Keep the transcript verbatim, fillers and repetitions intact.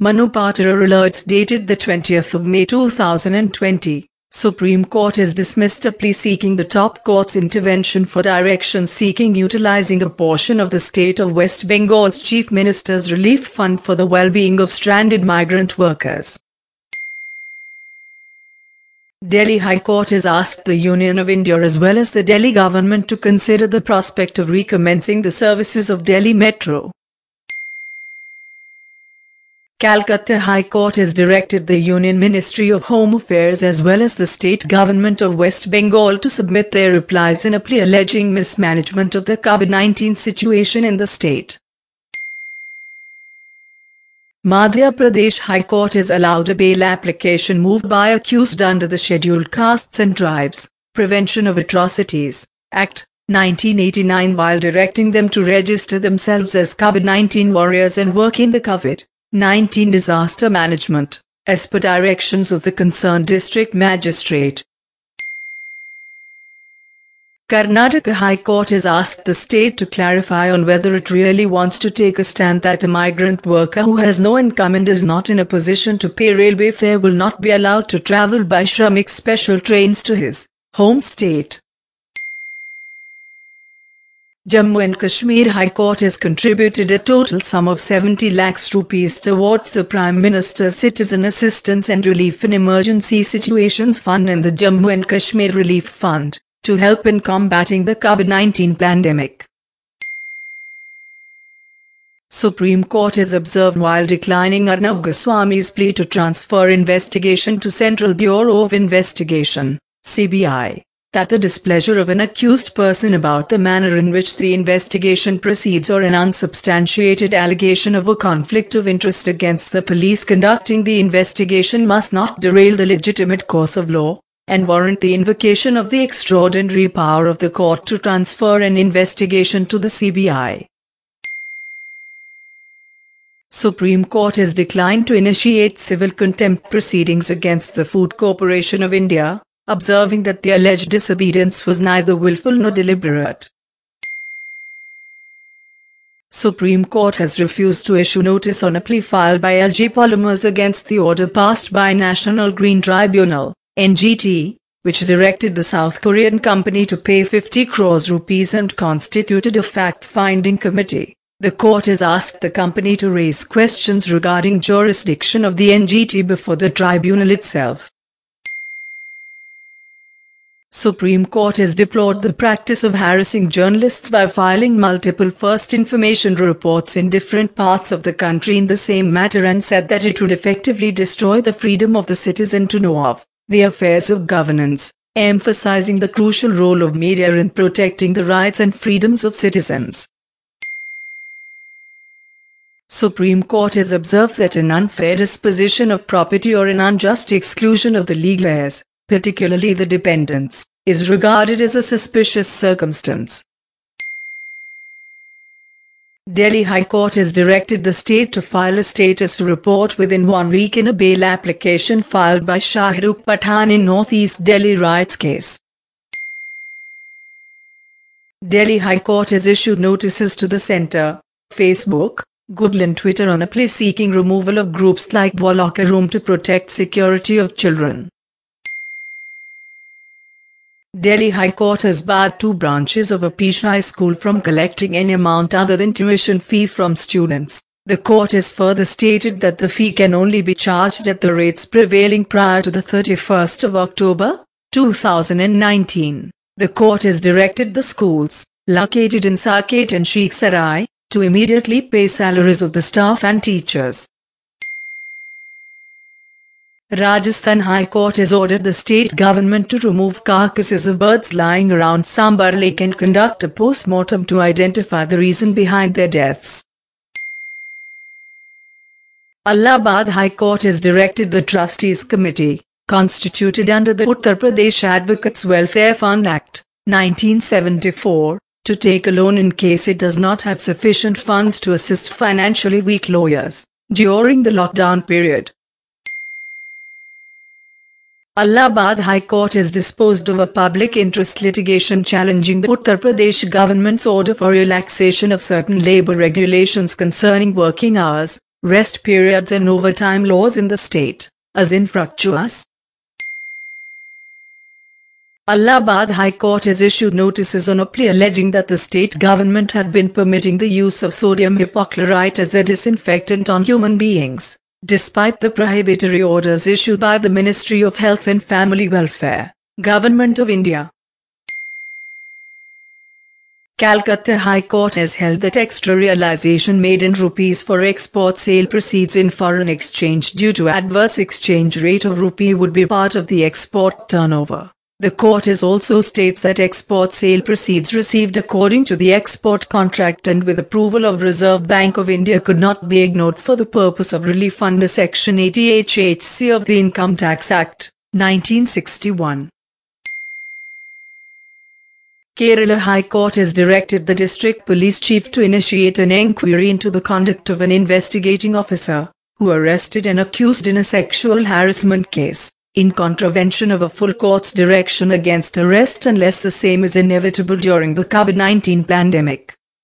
Manu Patora alerts dated the twentieth of May two thousand twenty. Supreme Court has dismissed a plea seeking the top court's intervention for direction seeking utilizing a portion of the state of West Bengal's Chief Minister's Relief Fund for the well-being of stranded migrant workers. Delhi High Court has asked the Union of India as well as the Delhi government to consider the prospect of recommencing the services of Delhi Metro. Calcutta High Court has directed the Union Ministry of Home Affairs as well as the state government of West Bengal to submit their replies in a plea alleging mismanagement of the COVID nineteen situation in the state. Madhya Pradesh High Court has allowed a bail application moved by accused under the Scheduled Castes and Tribes, Prevention of Atrocities, Act, nineteen eighty-nine while directing them to register themselves as COVID nineteen warriors and work in the COVID nineteen disaster management, as per directions of the concerned district magistrate. Karnataka High Court has asked the state to clarify on whether it really wants to take a stand that a migrant worker who has no income and is not in a position to pay railway fare will not be allowed to travel by Shramik special trains to his home state. Jammu and Kashmir High Court has contributed a total sum of seventy lakhs rupees towards the Prime Minister's Citizen Assistance and Relief in Emergency Situations Fund and the Jammu and Kashmir Relief Fund, to help in combating the COVID nineteen pandemic. Supreme Court has observed while declining Arnav Goswami's plea to transfer investigation to Central Bureau of Investigation, C B I, that the displeasure of an accused person about the manner in which the investigation proceeds or an unsubstantiated allegation of a conflict of interest against the police conducting the investigation must not derail the legitimate course of law, and warrant the invocation of the extraordinary power of the court to transfer an investigation to the C B I. Supreme Court has declined to initiate civil contempt proceedings against the Food Corporation of India, observing that the alleged disobedience was neither willful nor deliberate. Supreme Court has refused to issue notice on a plea filed by L G Polymers against the order passed by National Green Tribunal, N G T, which directed the South Korean company to pay fifty crores rupees and constituted a fact-finding committee. The court has asked the company to raise questions regarding jurisdiction of the N G T before the tribunal itself. Supreme Court has deplored the practice of harassing journalists by filing multiple first information reports in different parts of the country in the same matter and said that it would effectively destroy the freedom of the citizen to know of the affairs of governance, emphasizing the crucial role of media in protecting the rights and freedoms of citizens. Supreme Court has observed that an unfair disposition of property or an unjust exclusion of the legal heirs, particularly the dependents, is regarded as a suspicious circumstance. Delhi High Court has directed the state to file a status report within one week in a bail application filed by Shahrukh Pathan in Northeast Delhi riots case. Delhi High Court has issued notices to the Centre, Facebook, Google and Twitter on a plea seeking removal of groups like Locker Room to protect security of children. Delhi High Court has barred two branches of a Pishai school from collecting any amount other than tuition fee from students. The court has further stated that the fee can only be charged at the rates prevailing prior to the thirty-first of October, two thousand nineteen. The court has directed the schools, located in Saket and Sheikh Sarai, to immediately pay salaries of the staff and teachers. Rajasthan High Court has ordered the state government to remove carcasses of birds lying around Sambar Lake and conduct a post-mortem to identify the reason behind their deaths. Allahabad High Court has directed the Trustees Committee, constituted under the Uttar Pradesh Advocates Welfare Fund Act, nineteen seventy-four, to take a loan in case it does not have sufficient funds to assist financially weak lawyers during the lockdown period. Allahabad High Court has disposed of a public interest litigation challenging the Uttar Pradesh government's order for relaxation of certain labour regulations concerning working hours, rest periods and overtime laws in the state as infructuous. Allahabad High Court has issued notices on a plea alleging that the state government had been permitting the use of sodium hypochlorite as a disinfectant on human beings, despite the prohibitory orders issued by the Ministry of Health and Family Welfare, Government of India. Calcutta High Court has held that extra realization made in rupees for export sale proceeds in foreign exchange due to adverse exchange rate of rupee would be part of the export turnover. The court has also states that export sale proceeds received according to the export contract and with approval of Reserve Bank of India could not be ignored for the purpose of relief under Section eighty H H C of the Income Tax Act, nineteen sixty-one. Kerala High Court has directed the District Police Chief to initiate an inquiry into the conduct of an investigating officer, who arrested an accused in a sexual harassment case, in contravention of a full court's direction against arrest unless the same is inevitable during the COVID nineteen pandemic.